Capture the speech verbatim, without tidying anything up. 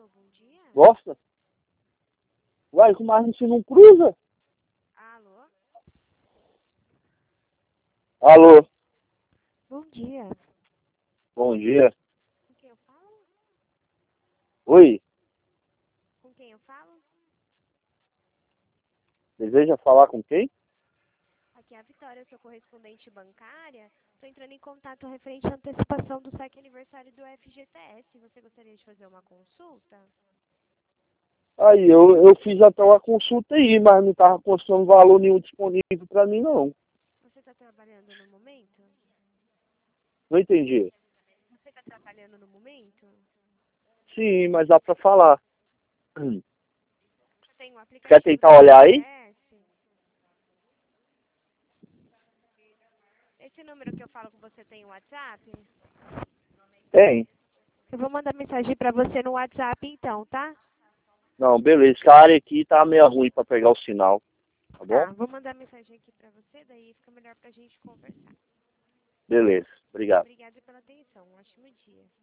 Alô, bom dia? Gosta? Uai, mas você não cruza? Alô? Alô, Bom dia. bom dia. Com quem eu falo? Oi, Com quem eu falo? deseja falar com quem? Aqui é a Vitória, eu sou correspondente bancária. Estou entrando em contato referente à antecipação do saque aniversário do F G T S. Você gostaria de fazer uma consulta? Aí, eu, eu fiz até uma consulta aí, mas não tava constando valor nenhum disponível pra mim, não. Você está trabalhando no momento? Não entendi. Você está trabalhando no momento? Sim, mas dá pra falar. Você tem um Quer aplicativo do tentar olhar F G T aí? S? Esse número que eu falo com você tem WhatsApp? Tem. Eu vou mandar mensagem para você no WhatsApp então, tá? Não, beleza. Essa área aqui tá meio ruim pra pegar o sinal, tá bom? Tá, vou mandar mensagem aqui para você, daí fica melhor pra gente conversar. Beleza, obrigado. Obrigada pela atenção. Um ótimo dia.